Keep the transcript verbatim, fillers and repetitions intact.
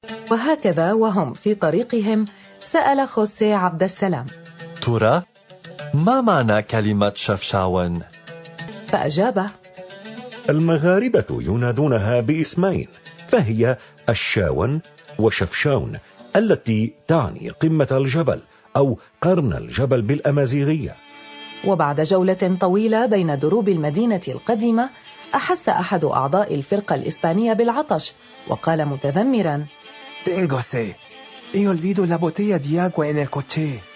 وهكذا وهم في طريقهم سأل خوسيه عبد السلام: ترى ما معنى كلمة شفشاون؟ فأجاب: المغاربة ينادونها باسمين، فهي الشاون وشفشاون، التي تعني قمة الجبل أو قرن الجبل بالأمازيغية. وبعد جولة طويلة بين دروب المدينة القديمة، أحس أحد أعضاء الفرقة الإسبانية بالعطش، وقال متذمرا: Téngose, he olvidado la botella de agua en el coche.